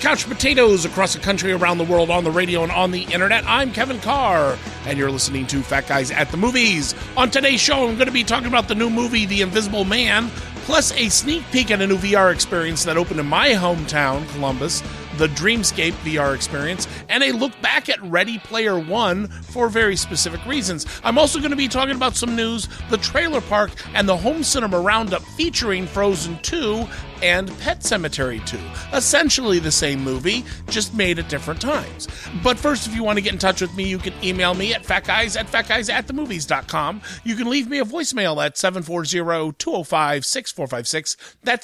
couch potatoes across the country, around the world, on the radio, and on the internet. I'm Kevin Carr, and you're listening to Fat Guys at the Movies. On today's show, I'm going to be talking about the new movie, The Invisible Man, plus a sneak peek at a new VR experience that opened in my hometown, Columbus, the Dreamscape VR experience, and a look back at Ready Player One for very specific reasons. I'm also going to be talking about some news, the Trailer Park, and the Home Cinema Roundup featuring Frozen 2 and Pet Sematary 2. Essentially the same movie, just made at different times. But first, if you want to get in touch with me, you can email me at fatguys@fatguysatthemovies.com. You can leave me a voicemail at 740-205-6456. That's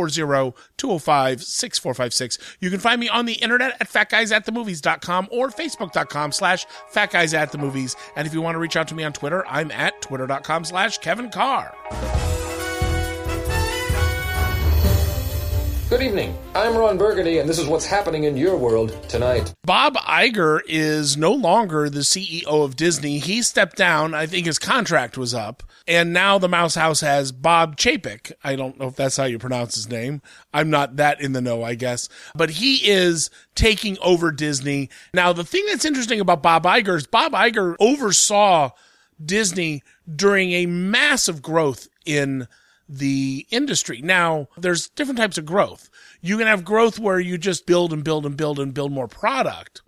740-205-6456. You can find me on the internet at fatguysatthemovies.com or facebook.com/fatguysatthemovies. And if you want to reach out to me on Twitter, I'm at twitter.com/Kevin Carr. Good evening. I'm Ron Burgundy, and this is what's happening in your world tonight. Bob Iger is no longer the CEO of Disney. He stepped down. I think his contract was up. And now the Mouse House has Bob Chapek. I don't know if that's how you pronounce his name. I'm not that in the know, I guess. But he is taking over Disney. Now, the thing that's interesting about Bob Iger is Bob Iger oversaw Disney during a massive growth in the industry. Now, there's different types of growth. You can have growth where you just build and build and build and build more product.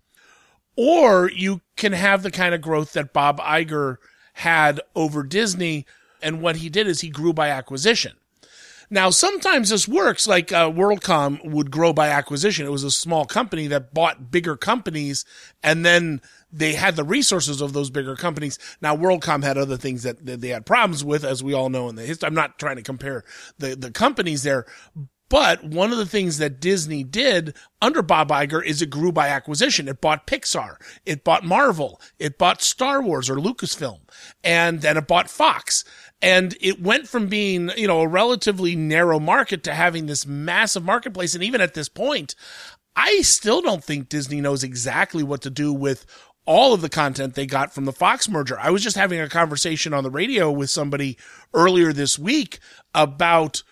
Or you can have the kind of growth that Bob Iger had over Disney, and what he did is he grew by acquisition. Now, sometimes this works, like WorldCom would grow by acquisition. It was a small company that bought bigger companies, and then they had the resources of those bigger companies. Now, WorldCom had other things that they had problems with, as we all know in the history. I'm not trying to compare the companies there, but one of the things that Disney did under Bob Iger is it grew by acquisition. It bought Pixar. It bought Marvel. It bought Star Wars or Lucasfilm. And then it bought Fox. And it went from being, a relatively narrow market to having this massive marketplace. And even at this point, I still don't think Disney knows exactly what to do with all of the content they got from the Fox merger. I was just having a conversation on the radio with somebody earlier this week about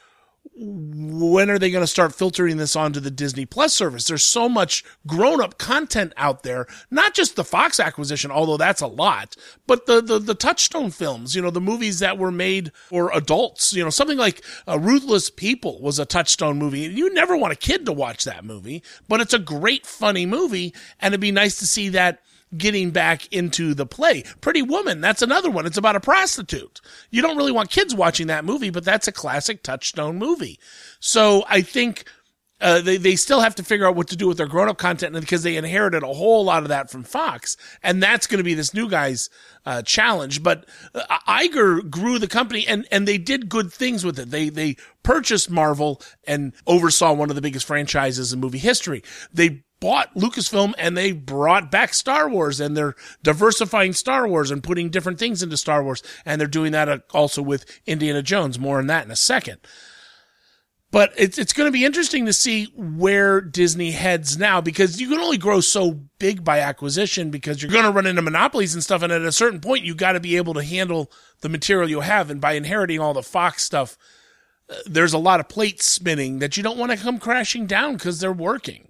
when are they going to start filtering this onto the Disney Plus service? There's so much grown-up content out there, not just the Fox acquisition, although that's a lot, but the Touchstone films, the movies that were made for adults, something like Ruthless People was a Touchstone movie. You never want a kid to watch that movie, but it's a great, funny movie, and it'd be nice to see that getting back into the play. Pretty Woman, that's another one. It's about a prostitute. You don't really want kids watching that movie, but that's a classic Touchstone movie. So I think they still have to figure out what to do with their grown-up content because they inherited a whole lot of that from Fox, and that's going to be this new guy's challenge. But Iger grew the company, and they did good things with it. They purchased Marvel and oversaw one of the biggest franchises in movie history. They bought Lucasfilm and they brought back Star Wars, and they're diversifying Star Wars and putting different things into Star Wars. And they're doing that also with Indiana Jones. More on that in a second. But it's going to be interesting to see where Disney heads now, because you can only grow so big by acquisition because you're going to run into monopolies and stuff. And at a certain point, you got to be able to handle the material you have. And by inheriting all the Fox stuff, there's a lot of plates spinning that you don't want to come crashing down because they're working.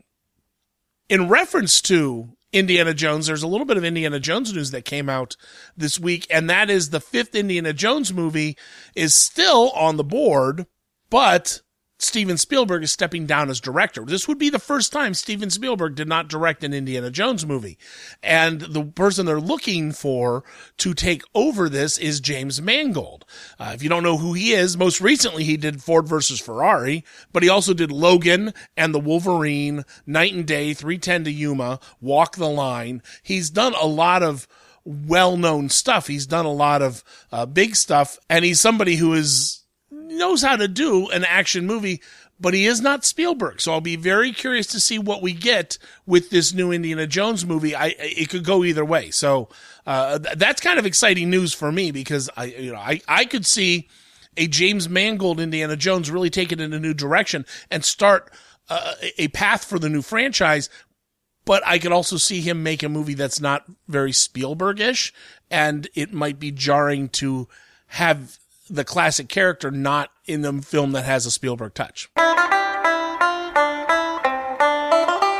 In reference to Indiana Jones, there's a little bit of Indiana Jones news that came out this week, and that is the 5th Indiana Jones movie is still on the board, but Steven Spielberg is stepping down as director. This would be the first time Steven Spielberg did not direct an Indiana Jones movie. And the person they're looking for to take over this is James Mangold. If you don't know who he is, most recently he did Ford versus Ferrari, but he also did Logan and The Wolverine, Night and Day, 3:10 to Yuma, Walk the Line. He's done a lot of well-known stuff. He's done a lot of big stuff, and he's somebody who knows how to do an action movie, but he is not Spielberg. So I'll be very curious to see what we get with this new Indiana Jones movie. It could go either way. So that's kind of exciting news for me because I could see a James Mangold Indiana Jones really take it in a new direction and start a path for the new franchise. But I could also see him make a movie that's not very Spielberg-ish, and it might be jarring to have the classic character not in the film that has a Spielberg touch.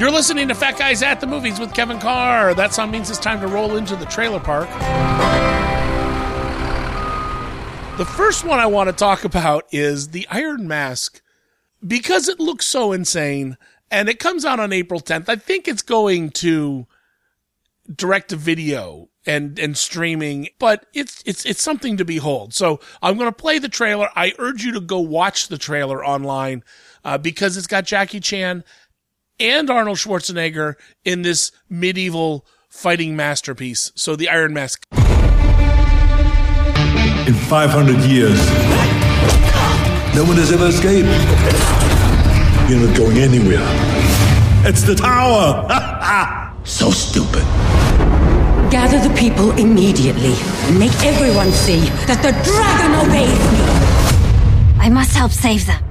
You're listening to Fat Guys at the Movies with Kevin Carr. That song means it's time to roll into the trailer park. The first one I want to talk about is The Iron Mask. Because it looks so insane, and it comes out on April 10th, I think it's going to direct-to-video and streaming, but it's something to behold. So I'm going to play the trailer. I urge you to go watch the trailer online because it's got Jackie Chan and Arnold Schwarzenegger in this medieval fighting masterpiece. So The Iron Mask. In 500 years, no one has ever escaped. You're not going anywhere. It's the tower! So stupid. Gather the people immediately and make everyone see that the dragon obeys me. I must help save them.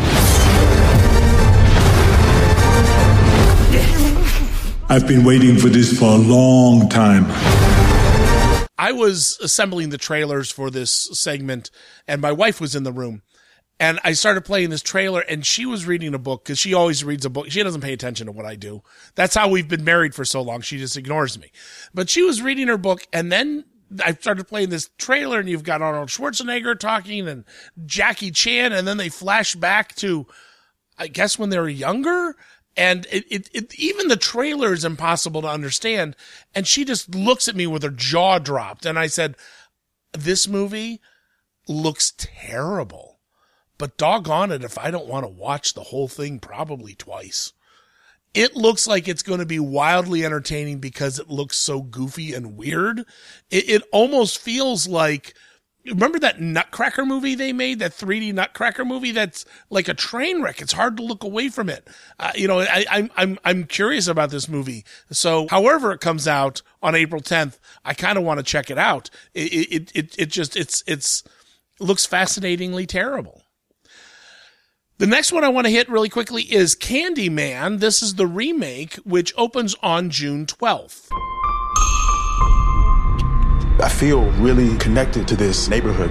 I've been waiting for this for a long time. I was assembling the trailers for this segment, and my wife was in the room. And I started playing this trailer, and she was reading a book, because she always reads a book. She doesn't pay attention to what I do. That's how we've been married for so long. She just ignores me. But she was reading her book, and then I started playing this trailer, and you've got Arnold Schwarzenegger talking, and Jackie Chan, and then they flash back to, I guess, when they were younger. And even the trailer is impossible to understand. And she just looks at me with her jaw dropped. And I said, this movie looks terrible. But doggone it if I don't want to watch the whole thing probably twice. It looks like it's going to be wildly entertaining because it looks so goofy and weird. It almost feels like, remember that Nutcracker movie they made, that 3D Nutcracker movie that's like a train wreck? It's hard to look away from it. I'm curious about this movie. So however it comes out on April 10th, I kind of want to check it out. It looks fascinatingly terrible. The next one I want to hit really quickly is Candyman. This is the remake, which opens on June 12th. I feel really connected to this neighborhood.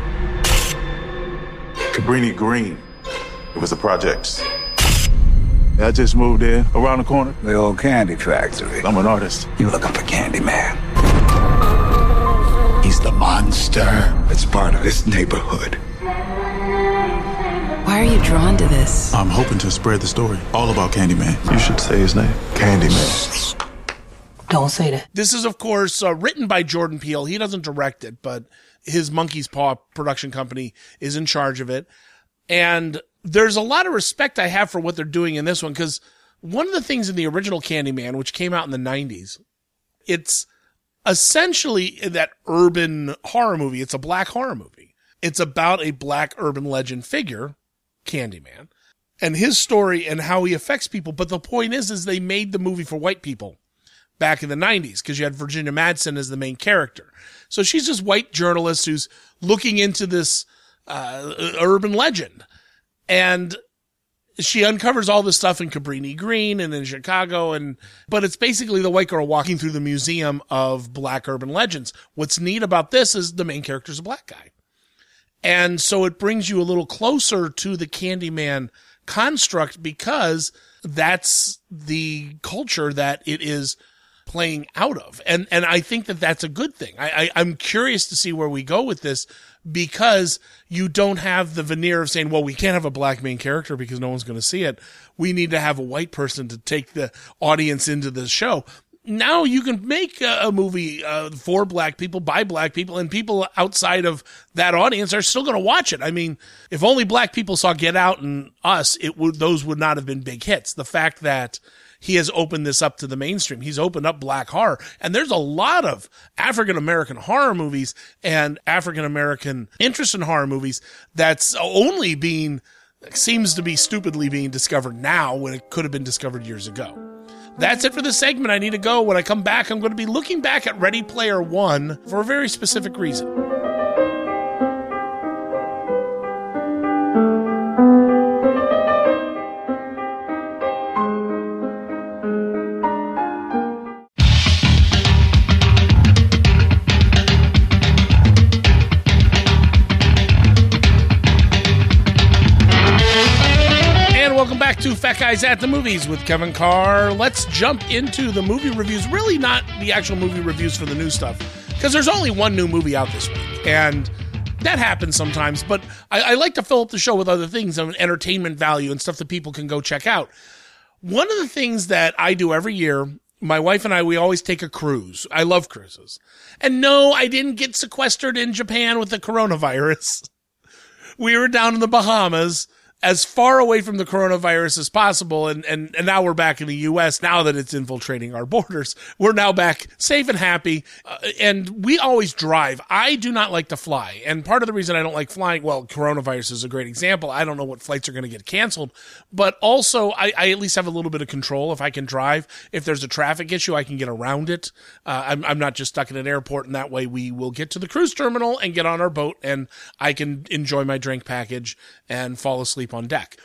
Cabrini Green. It was the projects. I just moved in around the corner. The old candy factory. I'm an artist. You looking for Candyman? He's the monster that's part of this neighborhood. Why are you drawn to this? I'm hoping to spread the story all about Candyman. You should say his name. Candyman. Don't say that. This is, of course, written by Jordan Peele. He doesn't direct it, but his Monkey's Paw production company is in charge of it. And there's a lot of respect I have for what they're doing in this one, because one of the things in the original Candyman, which came out in the 90s, it's essentially that urban horror movie. It's a black horror movie. It's about a black urban legend figure, Candyman, and his story and how he affects people. But the point is they made the movie for white people back in the 90s, because you had Virginia Madsen as the main character. So she's this white journalist who's looking into this urban legend. And she uncovers all this stuff in Cabrini Green and in Chicago. But it's basically the white girl walking through the museum of black urban legends. What's neat about this is the main character's a black guy. And so it brings you a little closer to the Candyman construct, because that's the culture that it is playing out of. And I think that that's a good thing. I'm curious to see where we go with this, because you don't have the veneer of saying, well, we can't have a black main character because no one's going to see it. We need to have a white person to take the audience into the show. Now you can make a movie for black people, by black people, and people outside of that audience are still going to watch it. I mean, if only black people saw Get Out and Us, those would not have been big hits. The fact that he has opened this up to the mainstream, he's opened up black horror, and there's a lot of African-American horror movies and African-American interest in horror movies that's only seems to be stupidly being discovered now when it could have been discovered years ago. That's it for this segment. I need to go. When I come back, I'm going to be looking back at Ready Player One for a very specific reason. Welcome back to Fat Guys at the Movies with Kevin Carr. Let's jump into the movie reviews. Really not the actual movie reviews for the new stuff, because there's only one new movie out this week, and that happens sometimes, but I like to fill up the show with other things of entertainment value and stuff that people can go check out. One of the things that I do every year, my wife and I, we always take a cruise. I love cruises. And no, I didn't get sequestered in Japan with the coronavirus. We were down in the Bahamas, as far away from the coronavirus as possible, and now we're back in the U.S. now that it's infiltrating our borders. We're now back safe and happy, and we always drive. I do not like to fly, and part of the reason I don't like flying, well, coronavirus is a great example. I don't know what flights are going to get canceled, but also I at least have a little bit of control if I can drive. If there's a traffic issue, I can get around it. I'm not just stuck in an airport, and that way we will get to the cruise terminal and get on our boat, and I can enjoy my drink package and fall asleep on deck.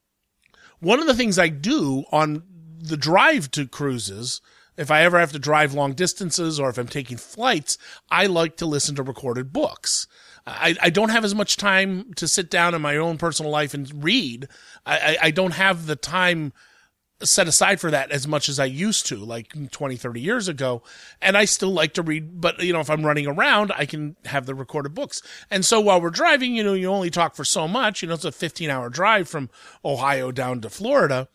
One of the things I do on the drive to cruises, if I ever have to drive long distances or if I'm taking flights, I like to listen to recorded books. I don't have as much time to sit down in my own personal life and read. I don't have the time set aside for that as much as I used to, like 20, 30 years ago. And I still like to read, but if I'm running around, I can have the recorded books. And so while we're driving, you only talk for so much, it's a 15-hour drive from Ohio down to Florida.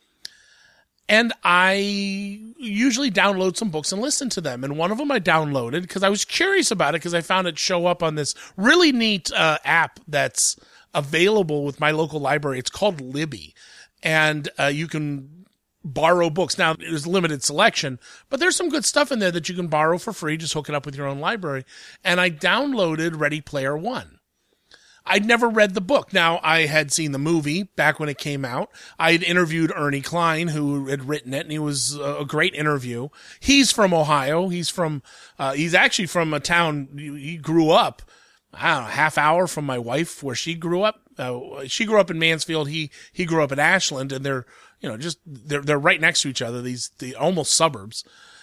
And I usually download some books and listen to them. And one of them I downloaded because I was curious about it, because I found it show up on this really neat app that's available with my local library. It's called Libby. And you can borrow books. Now, there's limited selection, but there's some good stuff in there that you can borrow for free. Just hook it up with your own library. And I downloaded Ready Player One. I'd never read the book. Now, I had seen the movie back when it came out. I had interviewed Ernie Klein, who had written it, and he was a great interview. He's from Ohio. He's actually from a town, he grew up, I don't know, half hour from my wife where she grew up. She grew up in Mansfield. He grew up in Ashland, and they're right next to each other, the almost suburbs.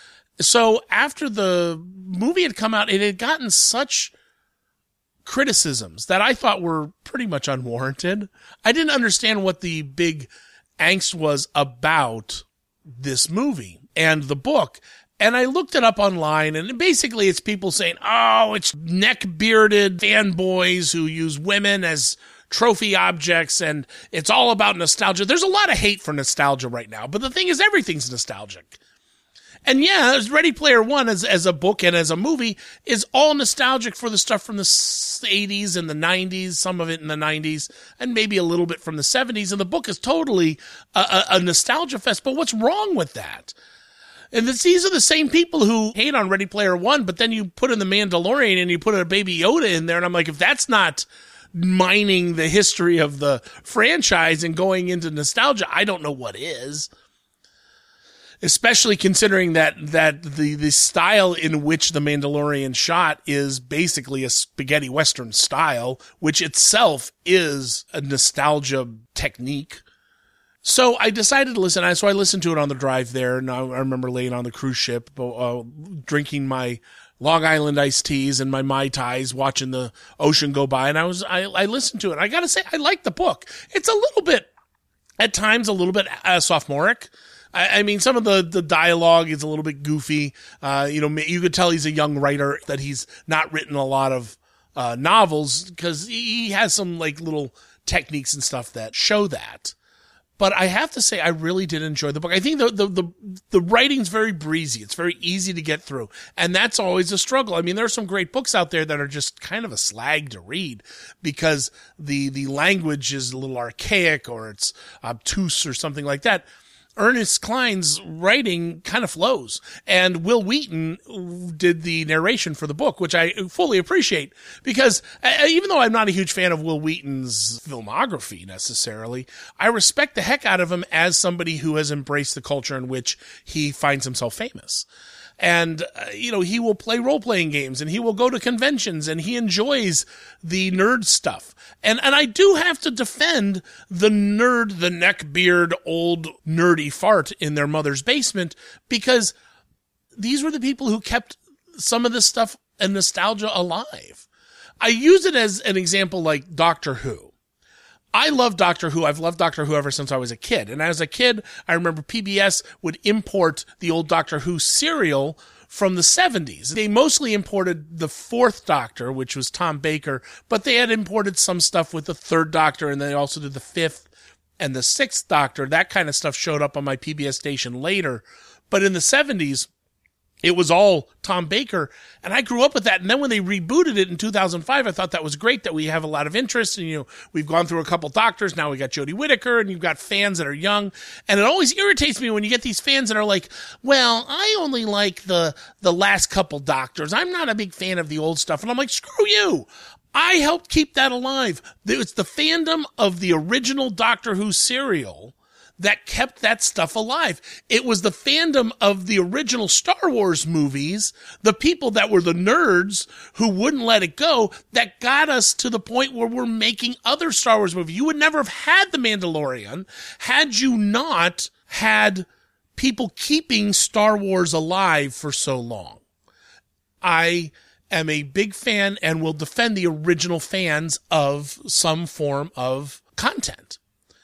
So after the movie had come out, it had gotten such criticisms that I thought were pretty much unwarranted. I didn't understand what the big angst was about this movie and the book. And I looked it up online, and basically it's people saying, oh, it's neck-bearded fanboys who use women as trophy objects, and it's all about nostalgia. There's a lot of hate for nostalgia right now, but the thing is, everything's nostalgic. And yeah, Ready Player One as a book and as a movie is all nostalgic for the stuff from the 80s and the 90s, some of it in the 90s, and maybe a little bit from the 70s. And the book is totally a nostalgia fest. But what's wrong with that? And these are the same people who hate on Ready Player One, but then you put in The Mandalorian and you put a Baby Yoda in there, and I'm like, if that's not mining the history of the franchise and going into nostalgia, I don't know what is. Especially considering that the style in which The Mandalorian shot is basically a spaghetti western style, which itself is a nostalgia technique. So I decided to listen. So I listened to it on the drive there, and I remember laying on the cruise ship, drinking my Long Island iced teas and my Mai Tais, watching the ocean go by, and I listened to it. I gotta say, I like the book. It's a little bit, at times, a little bit sophomoric. I mean, some of the dialogue is a little bit goofy. You could tell he's a young writer, that he's not written a lot of novels, because he has some like little techniques and stuff that show that. But I have to say, I really did enjoy the book. I think the writing's very breezy. It's very easy to get through. And that's always a struggle. I mean, there are some great books out there that are just kind of a slag to read because the language is a little archaic or it's obtuse or something like that. Ernest Cline's writing kind of flows. And Will Wheaton did the narration for the book, which I fully appreciate, because even though I'm not a huge fan of Will Wheaton's filmography necessarily, I respect the heck out of him as somebody who has embraced the culture in which he finds himself famous. And, he will play role-playing games, and he will go to conventions, and he enjoys the nerd stuff. And I do have to defend the nerd, the neckbeard, old nerdy fart in their mother's basement, because these were the people who kept some of this stuff and nostalgia alive. I use it as an example like Doctor Who. I love Doctor Who. I've loved Doctor Who ever since I was a kid. And as a kid, I remember PBS would import the old Doctor Who serial from the 70s. They mostly imported the fourth Doctor, which was Tom Baker, but they had imported some stuff with the third Doctor, and they also did the fifth and the sixth Doctor. That kind of stuff showed up on my PBS station later. But in the 70s, it was all Tom Baker, and I grew up with that. And then when they rebooted it in 2005, I thought that was great that we have a lot of interest. And, we've gone through a couple Doctors. Now we got Jodie Whittaker, and you've got fans that are young. And it always irritates me when you get these fans that are like, well, I only like the last couple Doctors. I'm not a big fan of the old stuff. And I'm like, screw you. I helped keep that alive. It's the fandom of the original Doctor Who serial that kept that stuff alive. It was the fandom of the original Star Wars movies, the people that were the nerds who wouldn't let it go, that got us to the point where we're making other Star Wars movies. You would never have had The Mandalorian had you not had people keeping Star Wars alive for so long. I am a big fan and will defend the original fans of some form of content.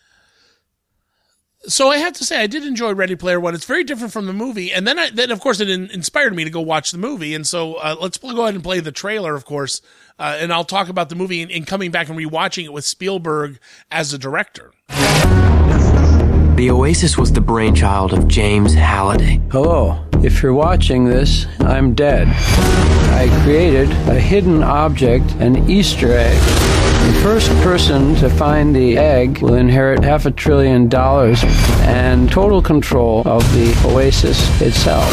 So I have to say, I did enjoy Ready Player One. It's very different from the movie. And then of course, it inspired me to go watch the movie. And so let's go ahead and play the trailer, of course. And I'll talk about the movie and coming back and rewatching it with Spielberg as a director. The Oasis was the brainchild of James Halliday. Hello. If you're watching this, I'm dead. I created a hidden object, an Easter egg. The first person to find the egg will inherit $500 billion and total control of the Oasis itself.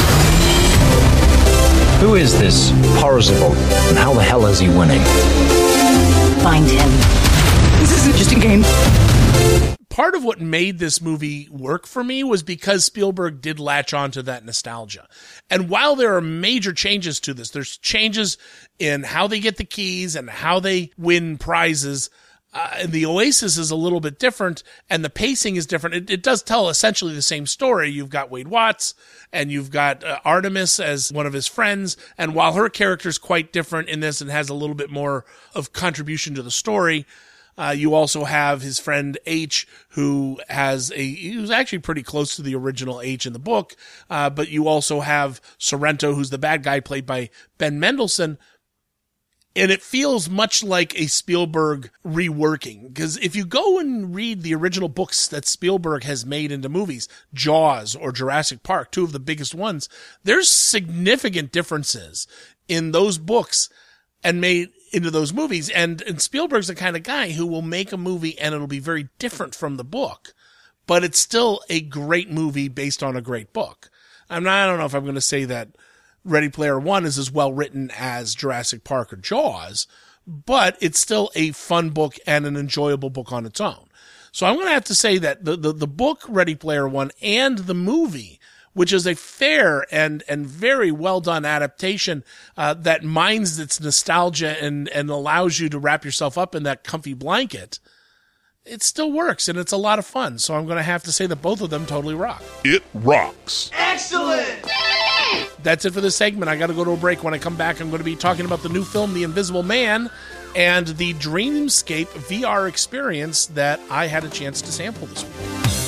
Who is this Parzival, and how the hell is he winning? Find him. This isn't just a game. Part of what made this movie work for me was because Spielberg did latch on to that nostalgia. And while there are major changes to this, there's changes in how they get the keys and how they win prizes. The Oasis is a little bit different, and the pacing is different. It does tell essentially the same story. You've got Wade Watts, and you've got Artemis as one of his friends. And while her character is quite different in this and has a little bit more of contribution to the story, you also have his friend H, who's actually pretty close to the original H in the book. But you also have Sorrento, who's the bad guy, played by Ben Mendelsohn. And it feels much like a Spielberg reworking. Because if you go and read the original books that Spielberg has made into movies, Jaws or Jurassic Park, two of the biggest ones, there's significant differences in those books and made into those movies. And Spielberg's the kind of guy who will make a movie and it'll be very different from the book, but it's still a great movie based on a great book. I don't know if I'm going to say that Ready Player One is as well written as Jurassic Park or Jaws, but it's still a fun book and an enjoyable book on its own. So I'm going to have to say that the book Ready Player One and the movie, which is a fair and very well done adaptation that mines its nostalgia and allows you to wrap yourself up in that comfy blanket, it still works and it's a lot of fun. So I'm going to have to say that both of them totally rock. It rocks. Excellent! That's it for this segment. I got to go to a break. When I come back, I'm going to be talking about the new film, The Invisible Man, and the Dreamscape VR experience that I had a chance to sample this week.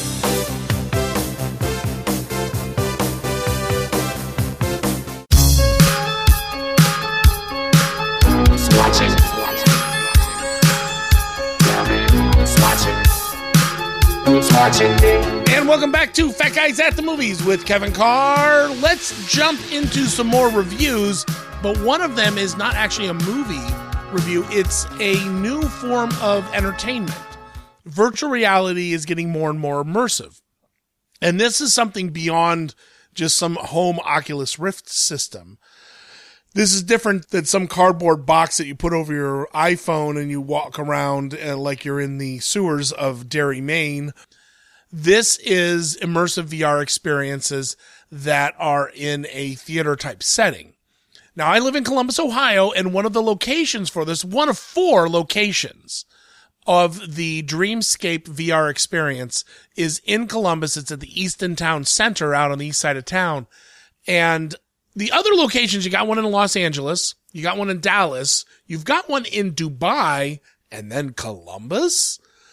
And welcome back to Fat Guys at the Movies with Kevin Carr. Let's jump into some more reviews, but one of them is not actually a movie review. It's a new form of entertainment. Virtual reality is getting more and more immersive. And this is something beyond just some home Oculus Rift system. This is different than some cardboard box that you put over your iPhone and you walk around like you're in the sewers of Derry, Maine. This is immersive VR experiences that are in a theater type setting. Now, I live in Columbus, Ohio, and one of the locations for this, one of 4 locations of the Dreamscape VR experience is in Columbus. It's at the Easton Town Center out on the east side of town. And the other locations, you got one in Los Angeles, you got one in Dallas, you've got one in Dubai, and then Columbus.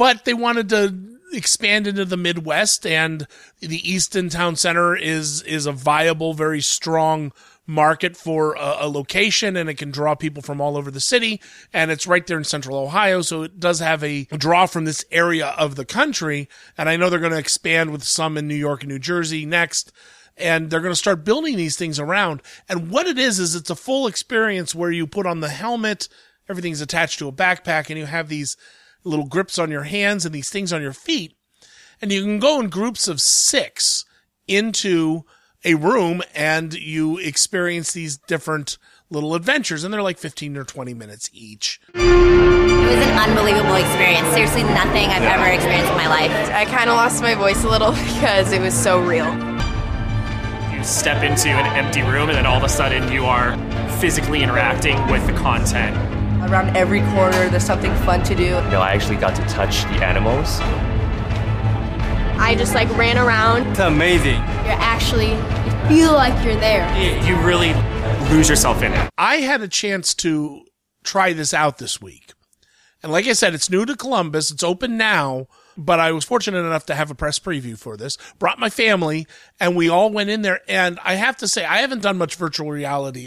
but they wanted to expand into the Midwest, and the Easton Town Center is a viable, very strong market for a location, and it can draw people from all over the city, and it's right there in central Ohio, so it does have a draw from this area of the country. And I know they're going to expand with some in New York and New Jersey next, and they're going to start building these things around. And what it is it's a full experience where you put on the helmet, everything's attached to a backpack, and you have these little grips on your hands and these things on your feet, and you can go in groups of 6 into a room, and you experience these different little adventures, and they're like 15 or 20 minutes each. It was an unbelievable experience. Seriously, nothing I've ever experienced in my life. I kind of lost my voice a little because it was so real. You step into an empty room, and then all of a sudden you are physically interacting with the content. Around every corner, there's something fun to do. I actually got to touch the animals. I just ran around. It's amazing. You feel like you're there. You really lose yourself in it. I had a chance to try this out this week. And like I said, it's new to Columbus. It's open now, but I was fortunate enough to have a press preview for this. Brought my family, and we all went in there. And I have to say, I haven't done much virtual reality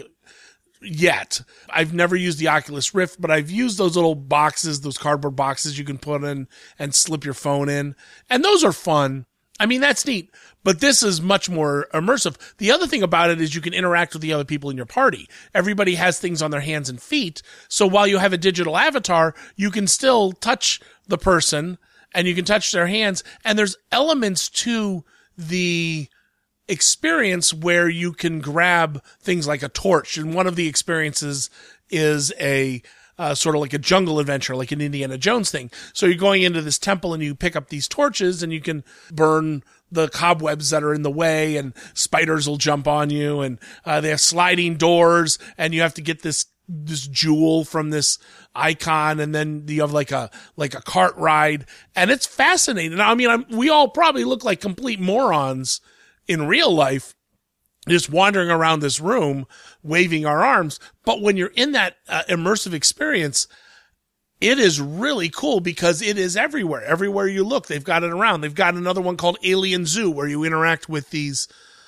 yet. I've never used the Oculus Rift, but I've used those little boxes, those cardboard boxes you can put in and slip your phone in. And those are fun. I mean, that's neat, but this is much more immersive. The other thing about it is you can interact with the other people in your party. Everybody has things on their hands and feet. So while you have a digital avatar, you can still touch the person and you can touch their hands. And there's elements to the experience where you can grab things like a torch. And one of the experiences is a sort of like a jungle adventure, like an Indiana Jones thing. So you're going into this temple and you pick up these torches and you can burn the cobwebs that are in the way, and spiders will jump on you, and they have sliding doors, and you have to get this jewel from this icon, and then you have like a cart ride, and it's fascinating. I mean, we all probably look like complete morons in real life, just wandering around this room, waving our arms. But when you're in that immersive experience, it is really cool because it is everywhere. Everywhere you look, they've got it around. They've got another one called Alien Zoo, where you interact with these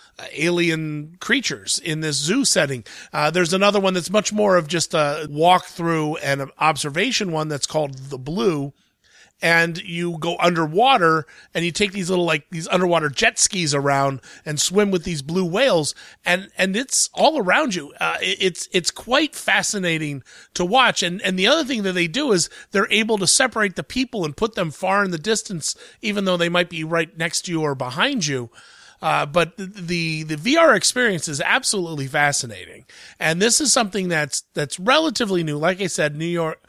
alien creatures in this zoo setting. There's another one that's much more of just a walkthrough and an observation one that's called The Blue. And you go underwater and you take these little, these underwater jet skis around and swim with these blue whales, and it's all around you. It's quite fascinating to watch. And the other thing that they do is they're able to separate the people and put them far in the distance, even though they might be right next to you or behind you. But the VR experience is absolutely fascinating. And this is something that's relatively new. Like I said, New York,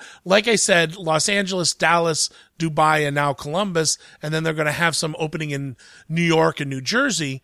Los Angeles, Dallas, Dubai, and now Columbus. And then they're going to have some opening in New York and New Jersey.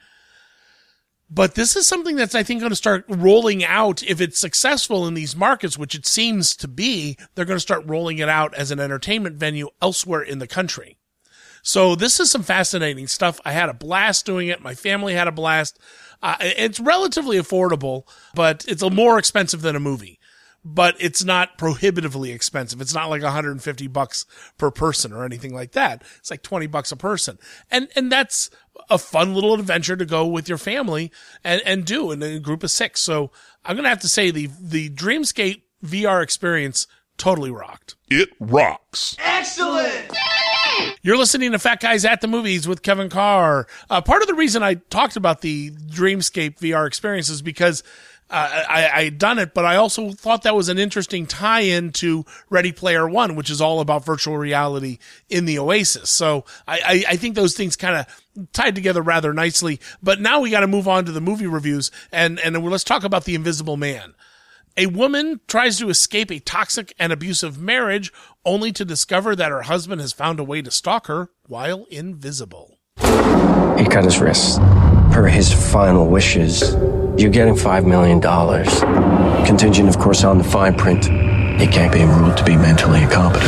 But this is something that's, I think, going to start rolling out. If it's successful in these markets, which it seems to be, they're going to start rolling it out as an entertainment venue elsewhere in the country. So this is some fascinating stuff. I had a blast doing it. My family had a blast. It's relatively affordable, but it's more expensive than a movie. But it's not prohibitively expensive. It's not like $150 per person or anything like that. It's like $20 a person. And that's a fun little adventure to go with your family and do in a group of 6. So I'm going to have to say the Dreamscape VR experience totally rocked. It rocks. Excellent! You're listening to Fat Guys at the Movies with Kevin Carr. Part of the reason I talked about the Dreamscape VR experience is because I had done it, but I also thought that was an interesting tie-in to Ready Player One, which is all about virtual reality in the Oasis. So I think those things kind of tied together rather nicely. But now we got to move on to the movie reviews, and let's talk about The Invisible Man. A woman tries to escape a toxic and abusive marriage only to discover that her husband has found a way to stalk her while invisible. He cut his wrist. Per his final wishes, you're getting $5 million. Contingent, of course, on the fine print. He can't be ruled to be mentally incompetent.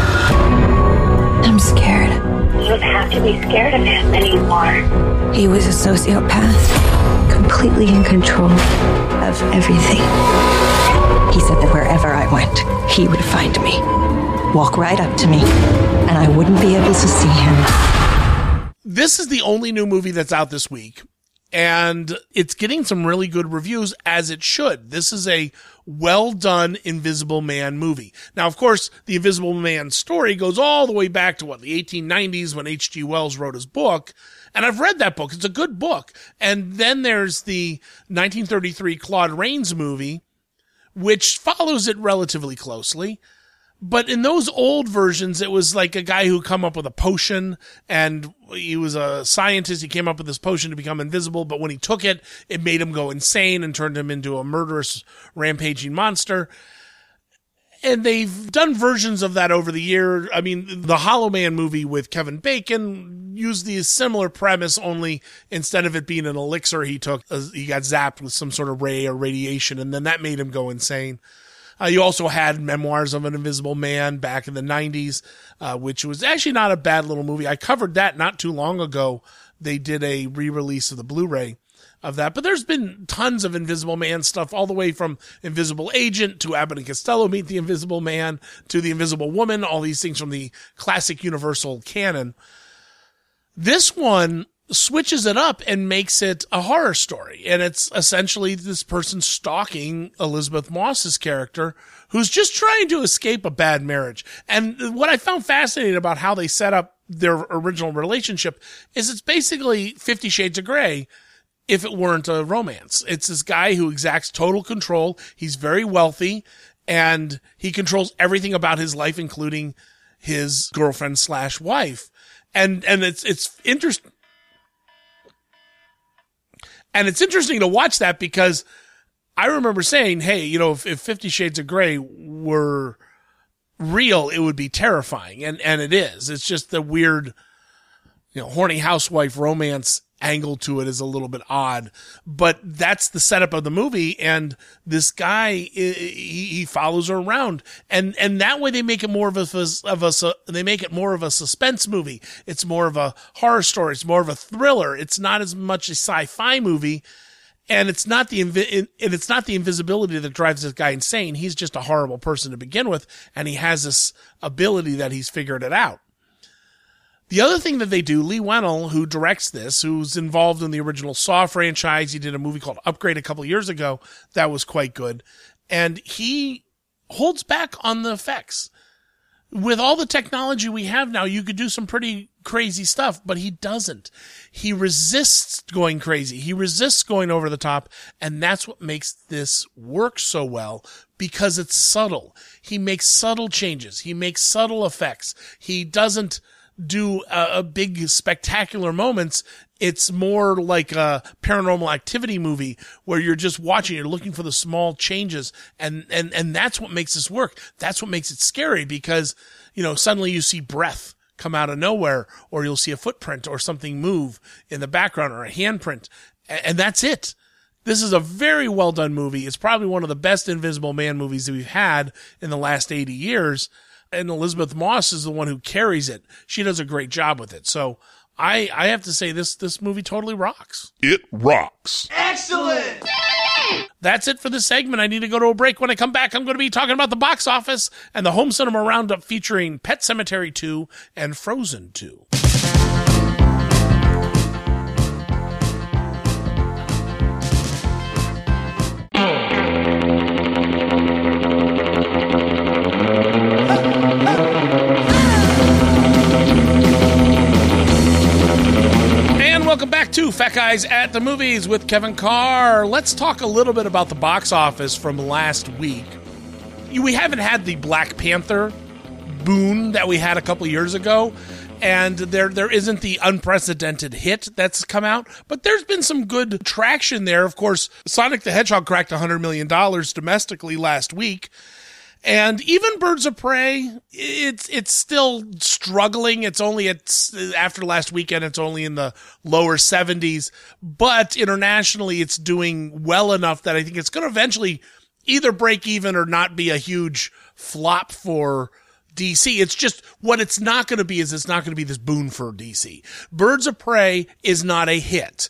I'm scared. You don't have to be scared of him anymore. He was a sociopath, completely in control of everything. He said that wherever I went, he would find me. Walk right up to me, and I wouldn't be able to see him. This is the only new movie that's out this week, and it's getting some really good reviews, as it should. This is a well-done Invisible Man movie. Now, of course, the Invisible Man story goes all the way back to, the 1890s when H.G. Wells wrote his book. And I've read that book. It's a good book. And then there's the 1933 Claude Rains movie, which follows it relatively closely. But in those old versions, it was like a guy who come up with a potion, and he was a scientist. He came up with this potion to become invisible, but when he took it, it made him go insane and turned him into a murderous, rampaging monster. And they've done versions of that over the year. I mean, the Hollow Man movie with Kevin Bacon used the similar premise, only instead of it being an elixir he took, he got zapped with some sort of ray or radiation, and then that made him go insane. You also had Memoirs of an Invisible Man back in the 90s, which was actually not a bad little movie. I covered that not too long ago. They did a re-release of the Blu-ray of that. But there's been tons of Invisible Man stuff, all the way from Invisible Agent to Abbott and Costello Meet the Invisible Man to the Invisible Woman, all these things from the classic Universal canon. This one switches it up and makes it a horror story. And it's essentially this person stalking Elizabeth Moss's character, who's just trying to escape a bad marriage. And what I found fascinating about how they set up their original relationship is it's basically 50 Shades of Grey if it weren't a romance. It's this guy who exacts total control. He's very wealthy, and he controls everything about his life, including his girlfriend/wife. And it's interesting. And it's interesting to watch that, because I remember saying, hey, if 50 Shades of Grey were real, it would be terrifying. And it is. It's just the weird, horny housewife romance angle to it is a little bit odd, but that's the setup of the movie. And this guy, he follows her around, and that way they make it more of a suspense movie. It's more of a horror story. It's more of a thriller. It's not as much a sci-fi movie, and it's not the invisibility that drives this guy insane. He's just a horrible person to begin with, and he has this ability that he's figured it out. The other thing that they do, Lee Wennell, who directs this, who's involved in the original Saw franchise, he did a movie called Upgrade a couple years ago that was quite good, and he holds back on the effects. With all the technology we have now, you could do some pretty crazy stuff, but he doesn't. He resists going crazy. He resists going over the top, and that's what makes this work so well, because it's subtle. He makes subtle changes. He makes subtle effects. He doesn't do a big spectacular moments. It's more like a Paranormal Activity movie where you're just watching, you're looking for the small changes, and that's what makes this work. That's what makes it scary, because suddenly you see breath come out of nowhere, or you'll see a footprint or something move in the background, or a handprint, and that's it. This is a very well done movie. It's probably one of the best Invisible Man movies that we've had in the last 80 years. And Elizabeth Moss is the one who carries it. She does a great job with it. So I have to say this movie totally rocks. It rocks. Excellent! That's it for this segment. I need to go to a break. When I come back, I'm going to be talking about the box office and the home cinema roundup featuring Pet Sematary 2 and Frozen 2. Welcome back to Fat Guys at the Movies with Kevin Carr. Let's talk a little bit about the box office from last week. We haven't had the Black Panther boon that we had a couple years ago, and there isn't the unprecedented hit that's come out, but there's been some good traction there. Of course, Sonic the Hedgehog cracked $100 million domestically last week. And even Birds of Prey, it's still struggling. It's only after last weekend, it's only in the lower 70s. But internationally, it's doing well enough that I think it's going to eventually either break even or not be a huge flop for DC. It's just what it's not going to be is it's not going to be this boon for DC. Birds of Prey is not a hit.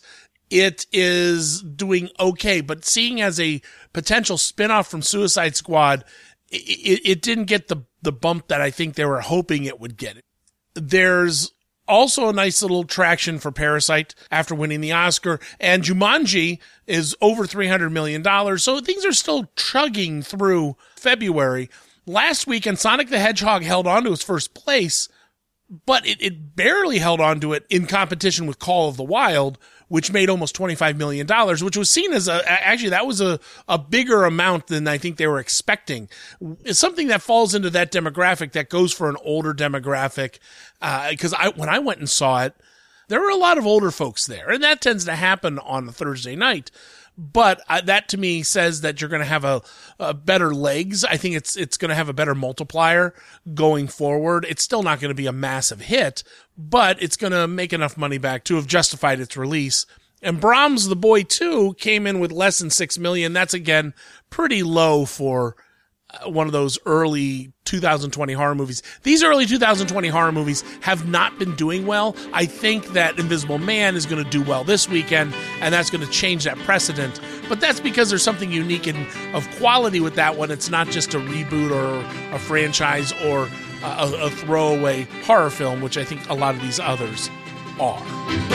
it is doing okay. But seeing as a potential spinoff from Suicide Squad, it didn't get the bump that I think they were hoping it would get. There's also a nice little traction for Parasite after winning the Oscar, and Jumanji is over $300 million, so things are still chugging through February. Last weekend, Sonic the Hedgehog held on to his first place, but it barely held on to it in competition with Call of the Wild, which made almost $25 million, which was seen as actually that was a bigger amount than I think they were expecting. It's something that falls into that demographic that goes for an older demographic. Because when I went and saw it, there were a lot of older folks there, and that tends to happen on a Thursday night. But that to me says that you're going to have a better legs. I think it's going to have a better multiplier going forward. It's still not going to be a massive hit, but it's going to make enough money back to have justified its release. And Brahms the Boy 2 came in with less than $6 million. That's again pretty low for one of those early 2020 horror movies. These early 2020 horror movies have not been doing well. I think that Invisible Man is going to do well this weekend, and that's going to change that precedent. But that's because there's something unique and of quality with that one. It's not just a reboot or a franchise or a throwaway horror film, which I think a lot of these others are.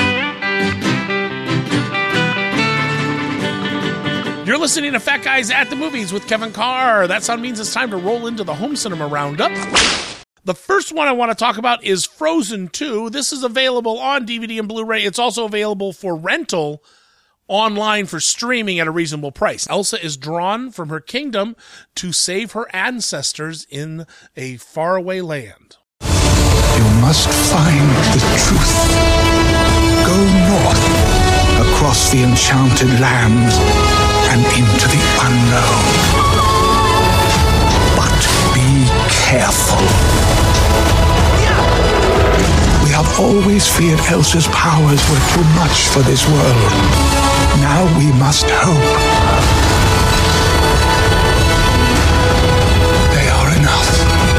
You're listening to Fat Guys at the Movies with Kevin Carr. That sound means it's time to roll into the home cinema roundup. The first one I want to talk about is Frozen 2. This is available on DVD and Blu-ray. It's also available for rental online for streaming at a reasonable price. Elsa is drawn from her kingdom to save her ancestors in a faraway land. You must find the truth. Go north, across the enchanted lands, and into the unknown. But be careful. We have always feared Elsa's powers were too much for this world. Now we must hope they are enough.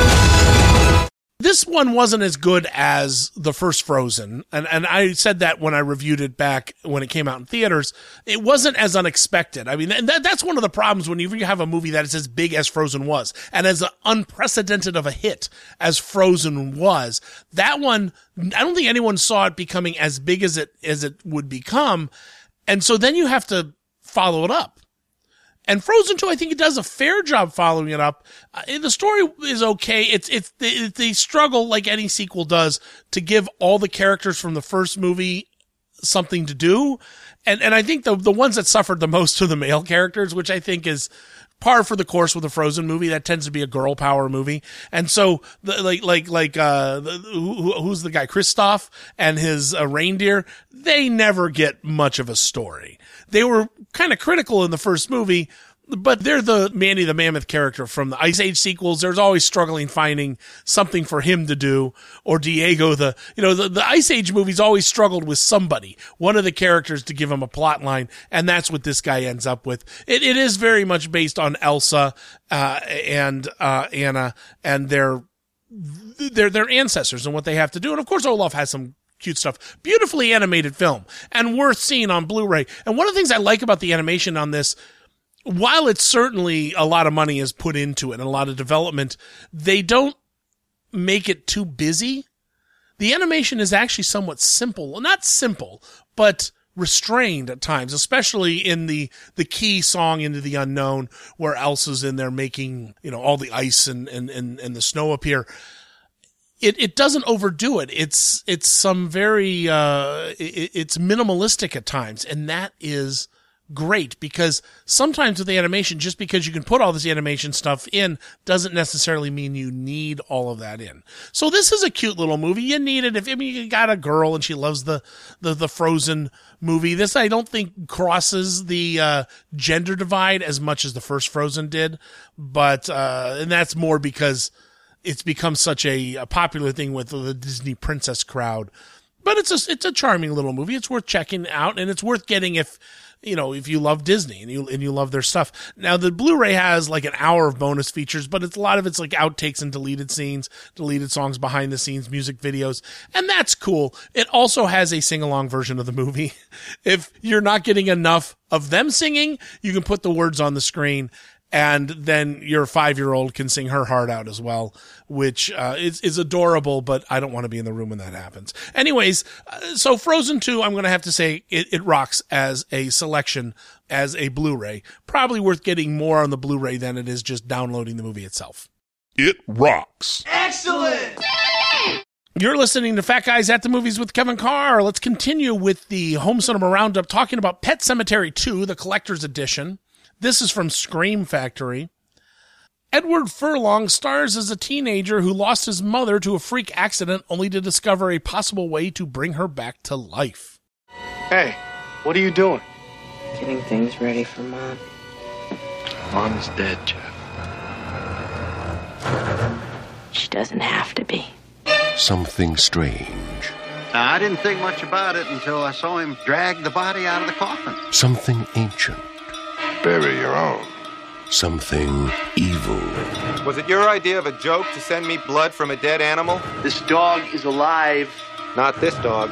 This one wasn't as good as the first Frozen, and I said that when I reviewed it back when it came out in theaters. It wasn't as unexpected. I mean, that's one of the problems when you have a movie that is as big as Frozen was, and as unprecedented of a hit as Frozen was. That one, I don't think anyone saw it becoming as big as it would become, and so then you have to follow it up. And Frozen 2, I think it does a fair job following it up. The story is okay. They struggle, like any sequel does, to give all the characters from the first movie something to do. And I think the ones that suffered the most are the male characters, which I think is par for the course with a Frozen movie. That tends to be a girl power movie. And so, who's the guy? Kristoff and his reindeer, they never get much of a story. They were kind of critical in the first movie, but they're the Manny the Mammoth character from the Ice Age sequels. There's always struggling finding something for him to do. Or Diego, the Ice Age movies always struggled with somebody, one of the characters to give him a plot line, and that's what this guy ends up with. It is very much based on Elsa and Anna and their ancestors and what they have to do. And of course, Olaf has some cute stuff. Beautifully animated film and worth seeing on Blu-ray. And one of the things I like about the animation on this, while it's certainly a lot of money is put into it and a lot of development, they don't make it too busy. The animation is actually somewhat simple. Well, not simple, but restrained at times, especially in the key song Into the Unknown, where Elsa's in there making, all the ice and the snow appear. It doesn't overdo it. It's some very, it's minimalistic at times. And that is great, because sometimes with the animation, just because you can put all this animation stuff in doesn't necessarily mean you need all of that in. So this is a cute little movie. You need it if you got a girl and she loves the Frozen movie. This, I don't think, crosses the gender divide as much as the first Frozen did, but and that's more because it's become such a popular thing with the Disney princess crowd. But it's a charming little movie. It's worth checking out, and it's worth getting if if you love Disney and you love their stuff. Now, the Blu-ray has like an hour of bonus features, but a lot of it's like outtakes and deleted scenes, deleted songs, behind the scenes, music videos, and that's cool. It also has a sing-along version of the movie. If you're not getting enough of them singing, you can put the words on the screen, and then your 5-year-old can sing her heart out as well, which is adorable, but I don't want to be in the room when that happens. Anyways, so Frozen 2, I'm going to have to say it rocks as a selection, as a Blu-ray. Probably worth getting more on the Blu-ray than it is just downloading the movie itself. It rocks. Excellent! You're listening to Fat Guys at the Movies with Kevin Carr. Let's continue with the Home Cinema Roundup, talking about Pet Sematary 2, the collector's edition. This is from Scream Factory. Edward Furlong stars as a teenager who lost his mother to a freak accident only to discover a possible way to bring her back to life. Hey, what are you doing? Getting things ready for Mom. Mom's dead, Jeff. She doesn't have to be. Something strange. I didn't think much about it until I saw him drag the body out of the coffin. Something ancient. Bury your own. Something evil. Was it your idea of a joke to send me blood from a dead animal? This dog is alive. Not this dog.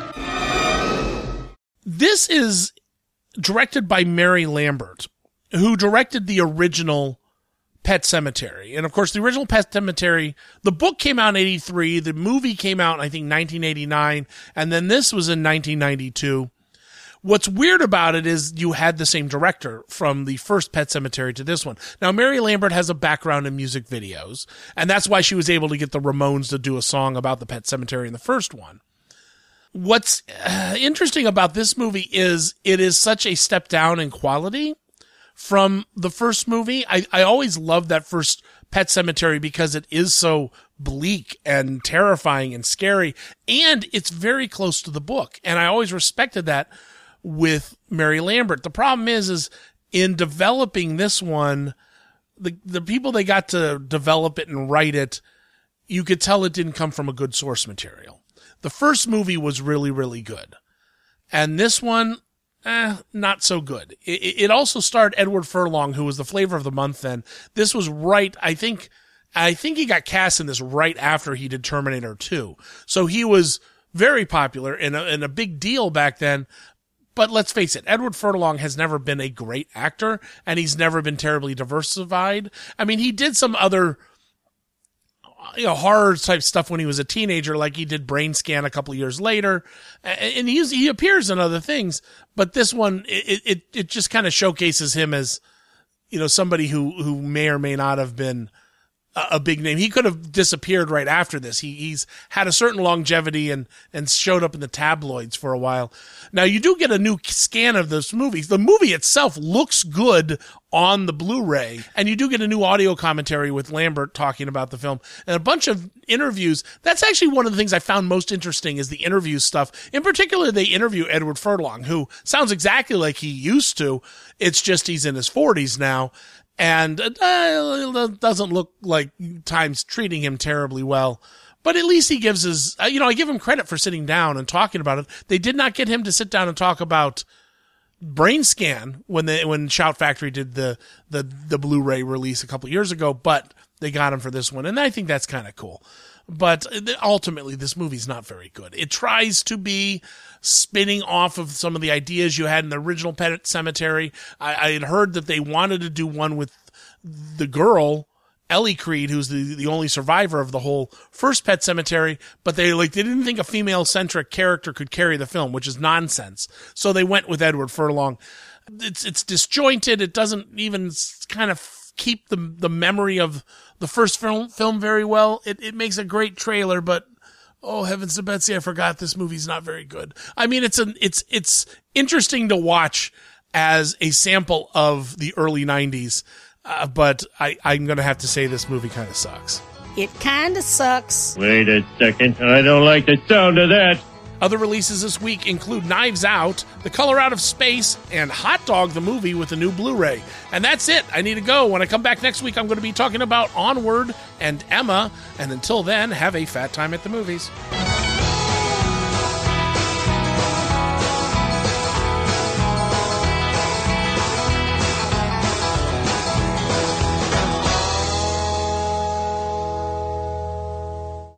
This is directed by Mary Lambert, who directed the original Pet Sematary. And of course, the original Pet Sematary, the book came out in 1983, the movie came out in, I think, 1989, and then this was in 1992. What's weird about it is you had the same director from the first Pet Sematary to this one. Now, Mary Lambert has a background in music videos, and that's why she was able to get the Ramones to do a song about the Pet Sematary in the first one. What's interesting about this movie is it is such a step down in quality from the first movie. I always loved that first Pet Sematary because it is so bleak and terrifying and scary, and it's very close to the book. And I always respected that with Mary Lambert. The problem is in developing this one, the people they got to develop it and write it, you could tell it didn't come from a good source material. The first movie was really, really good. And this one, not so good. It also starred Edward Furlong, who was the flavor of the month then. This was right, I think he got cast in this right after he did Terminator 2. So he was very popular and a big deal back then. But let's face it, Edward Furlong has never been a great actor, and he's never been terribly diversified. I mean, he did some other horror type stuff when he was a teenager, like he did Brain Scan a couple of years later, and he appears in other things. But this one, it just kind of showcases him as somebody who may or may not have been a big name. He could have disappeared right after this. He's had a certain longevity and showed up in the tabloids for a while. Now, you do get a new scan of this movie. The movie itself looks good on the Blu-ray, and you do get a new audio commentary with Lambert talking about the film and a bunch of interviews. That's actually one of the things I found most interesting is the interview stuff. In particular, they interview Edward Furlong, who sounds exactly like he used to. It's just he's in his 40s now. And it doesn't look like time's treating him terribly well. But at least he gives his, I give him credit for sitting down and talking about it. They did not get him to sit down and talk about Brain Scan when Shout Factory did the Blu-ray release a couple years ago, but they got him for this one. And I think that's kind of cool. But ultimately, this movie's not very good. It tries to be spinning off of some of the ideas you had in the original Pet Sematary. I had heard that they wanted to do one with the girl, Ellie Creed, who's the only survivor of the whole first Pet Sematary, but they didn't think a female-centric character could carry the film, which is nonsense. So they went with Edward Furlong. It's disjointed. It doesn't even kind of keep the memory of the first film very well. It makes a great trailer, but oh heavens to Betsy, I forgot this movie's not very good. I mean, it's interesting to watch as a sample of the early 90s, but I'm going to have to say this movie kind of sucks. It kind of sucks. Wait a second, I don't like the sound of that. Other releases this week include Knives Out, The Color Out of Space, and Hot Dog the Movie with a new Blu-ray. And that's it. I need to go. When I come back next week, I'm going to be talking about Onward and Emma. And until then, have a fat time at the movies.